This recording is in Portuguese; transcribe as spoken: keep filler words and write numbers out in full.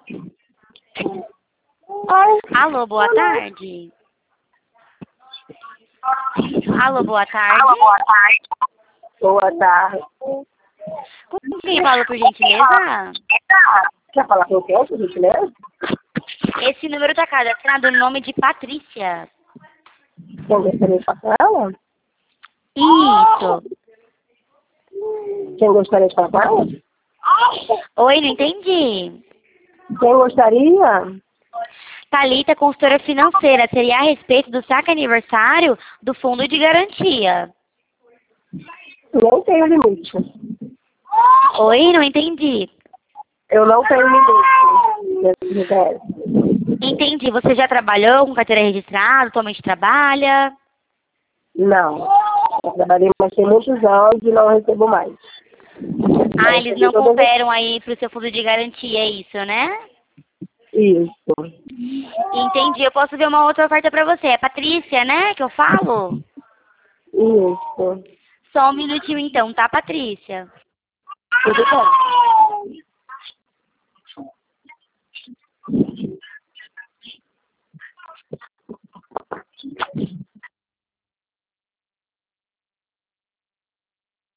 Oi. Alô, boa tarde. Alô, boa tarde. Alô, boa tarde. Boa tarde. Com quem falo, por gentileza? Quer falar com quem, por gentileza? Esse número tá cadastrado no nome de Patrícia. Quem gostaria de falar com ela? Isso. Quem gostaria de falar com ela? Oi, não entendi. Quem gostaria? Thalita, consultora financeira, seria a respeito do saque aniversário do fundo de garantia. Não tenho limite. Oi, não entendi. Eu não tenho limite. Entendi. Você já trabalhou com carteira registrada? Atualmente trabalha? Não. Eu trabalhei, mas tem muitos anos e não recebo mais. Ah, eles não conferam aí pro seu fundo de garantia, é isso, né? Isso. Entendi. Eu posso ver uma outra oferta pra você. É Patrícia, né, que eu falo? Isso. Só um minutinho então, tá, Patrícia? Tudo bem.